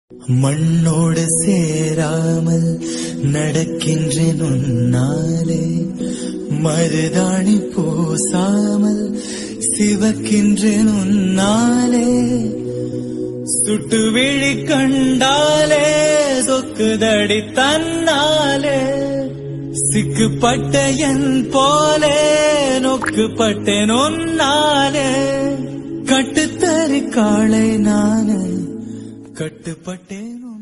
மண்ணோடு சேராமல் நடக்கின்றேன் உன்னாலே, மருதாணி பூசாமல் சிவக்கின்றேன் உன்னாலே, சுட்டு விழி கண்டாலே சொக்குதடி தன்னாலே, சிக்குப்பட்ட என் போலே நொக்குப்பட்டேன் உன்னாலே, கட்டுத்தறி காளை நானே கட்டுப்பட்டேன்.